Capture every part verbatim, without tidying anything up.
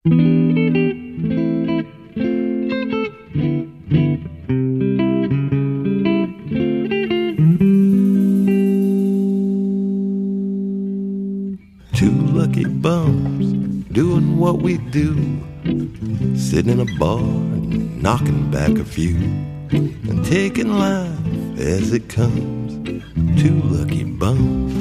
Two lucky bums doing what we do, sitting in a bar and knocking back a few, and taking life as it comes. Two lucky bums.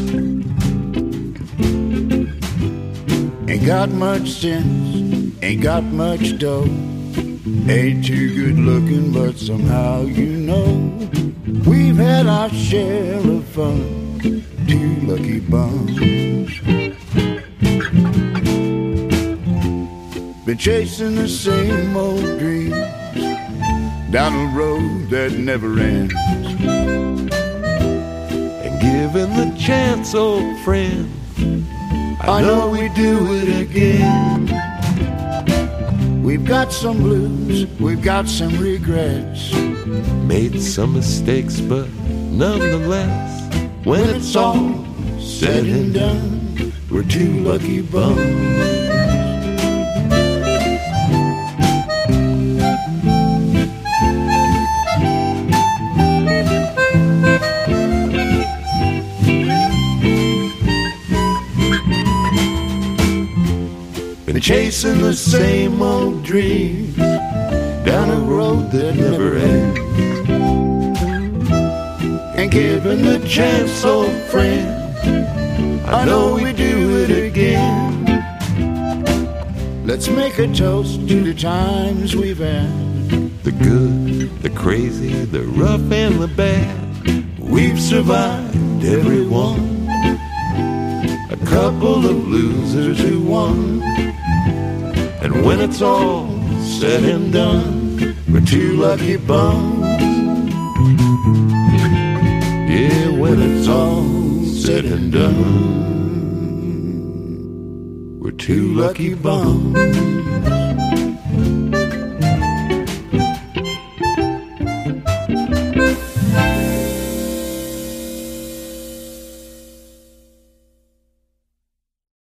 Ain't got much sense, ain't got much dough, ain't too good looking, but somehow you know we've had our share of fun. Two lucky bums. Been chasing the same old dreams down a road that never ends, And given the chance, old friend, I know we do it again. We've got some blues, we've got some regrets, made some mistakes, but nonetheless, when it's all said and done, we're two lucky bums. been chasing the same old dreams down a road that never ends. And given the chance, old friend, I know we do it again. Let's make a toast to the times we've had, the good, the crazy, the rough and the bad. We've survived every one, a couple of losers who won. And when it's all said and done, we're two lucky bums. Yeah, when it's all said and done, we're two lucky bums.